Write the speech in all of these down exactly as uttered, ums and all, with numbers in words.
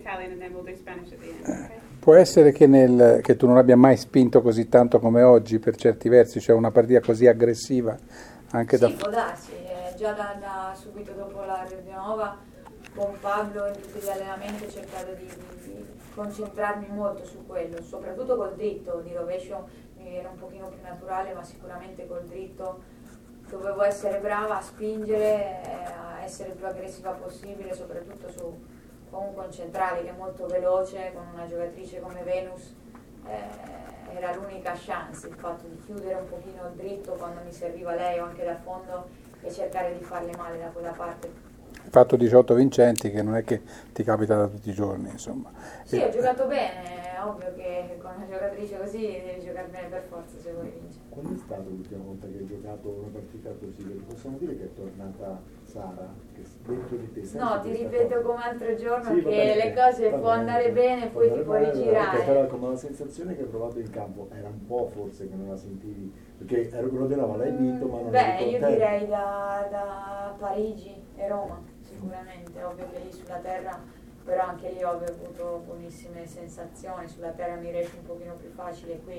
Italian and then we'll do Spanish at the end, okay? Può essere che, nel, che tu non abbia mai spinto così tanto come oggi per certi versi, cioè una partita così aggressiva anche sì, da... può darsi, eh, già da, da subito dopo la Nova con Pablo in tutti gli allenamenti ho cercato di, di, di concentrarmi molto su quello, soprattutto col dritto, di rovescio mi era un pochino più naturale, ma sicuramente col dritto dovevo essere brava a spingere, a essere più aggressiva possibile, soprattutto su comunque un centrale che è molto veloce, con una giocatrice come Venus, eh, era l'unica chance, il fatto di chiudere un pochino il dritto quando mi serviva lei o anche da fondo e cercare di farle male da quella parte. Hai fatto diciotto vincenti, che non è che ti capita da tutti i giorni, insomma. Sì, e... ho giocato bene, è ovvio che con una giocatrice così devi giocare bene per forza se vuoi vincere. Quando è stata l'ultima volta che hai giocato una partita così? Possiamo dire che è tornata Sara? Che dentro di te no, ti ripeto cosa? Come altro giorno sì, che bene, le cose può andare bene e poi ti puoi rigirare. Okay, però come la sensazione che hai provato in campo era un po' forse che non la sentivi, perché ero quello della l'hai vinto ma non beh, eri io direi da, da Parigi e Roma sicuramente, ovvio che lì sulla terra, però anche lì ho avuto buonissime sensazioni, sulla terra mi riesce un pochino più facile, qui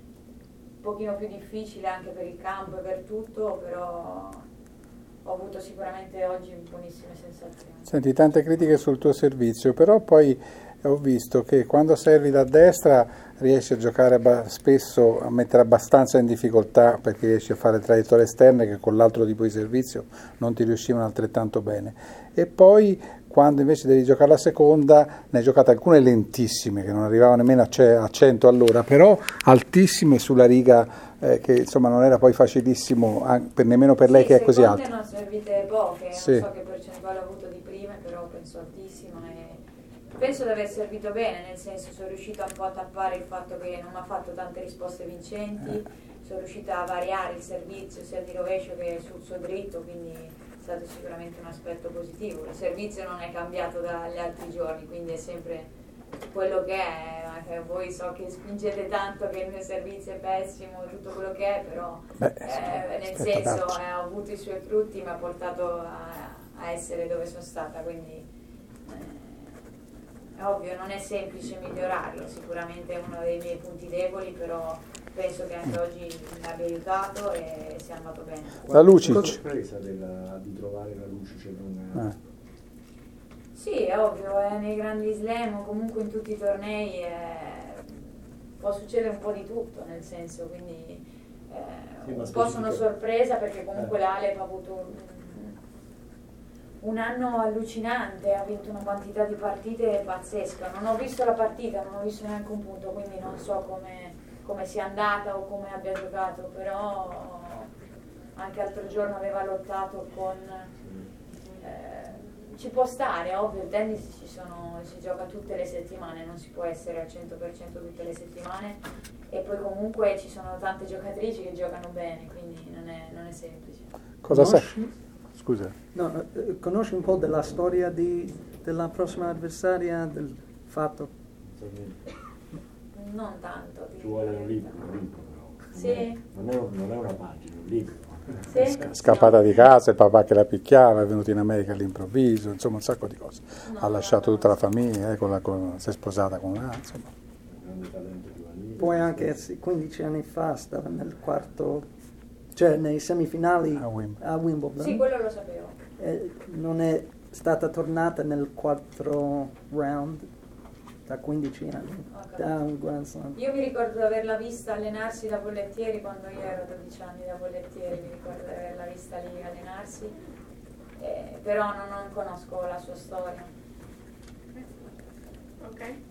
un pochino più difficile anche per il campo e per tutto, però ho avuto sicuramente oggi buonissime sensazioni. Senti, tante critiche sul tuo servizio, però poi ho visto che quando servi da destra riesci a giocare spesso, a mettere abbastanza in difficoltà perché riesci a fare traiettorie esterne che con l'altro tipo di servizio non ti riuscivano altrettanto bene. E poi quando invece devi giocare la seconda ne hai giocate alcune lentissime che non arrivavano nemmeno a cento all'ora, però altissime sulla riga. Eh, che insomma non era poi facilissimo anche per, nemmeno per lei sì, che è così alta. Ne ho servite poche, sì. Non so che percentuale ho avuto di prime, però penso altissima e penso di aver servito bene, nel senso sono riuscita un po' a tappare il fatto che non mi ha fatto tante risposte vincenti, eh. sono riuscita a variare il servizio sia di rovescio che sul suo dritto, quindi è stato sicuramente un aspetto positivo. Il servizio non è cambiato dagli altri giorni, quindi è sempre quello che è, anche voi so che spingete tanto che il mio servizio è pessimo, tutto quello che è, però Beh, eh, nel senso eh, ha avuto i suoi frutti, mi ha portato a, a essere dove sono stata, quindi eh, è ovvio, non è semplice migliorarlo, sicuramente è uno dei miei punti deboli, però penso che anche oggi mi abbia aiutato e sia andato bene. La Lucic. Cosa è presa della, di trovare la Lucic in una... Eh. Sì, è ovvio, eh, nei grandi slam o comunque in tutti i tornei eh, può succedere un po' di tutto, nel senso, quindi eh, sì, un po' sono sorpresa perché comunque eh. l'Alep ha avuto un, un anno allucinante, ha vinto una quantità di partite pazzesca, non ho visto la partita, non ho visto neanche un punto, quindi non so come, come sia andata o come abbia giocato, però anche l'altro giorno aveva lottato con... Eh, ci può stare, ovvio, il tennis ci sono, si gioca tutte le settimane, non si può essere al cento per cento tutte le settimane e poi comunque ci sono tante giocatrici che giocano bene, quindi non è, non è semplice. Cosa sai? Scusa. No, eh, conosci un po' della storia di, della prossima avversaria, del fatto? Non tanto. Ci vuole un libro, un libro però. Sì. Non è, un, non è una pagina, è un libro. Sì? Scappata di casa, il papà che la picchiava, è venuto in America all'improvviso, insomma un sacco di cose. No, ha lasciato no, tutta no. la famiglia, eh, con la, con, si è sposata con una, insomma. Grande talento giovanile. Poi anche sì, quindici anni fa stava nel quarto, cioè nei semifinali A Wimbledon. a Wimbledon. Sì, quello lo sapevo. Eh, non è stata tornata nel quarto round da quindici anni, Okay. da un Grand Slam. Io mi ricordo di averla vista allenarsi da Bollettieri quando io ero dodici anni da Bollettieri, mi ricordo di averla vista lì allenarsi, eh, però non, non conosco la sua storia. Ok.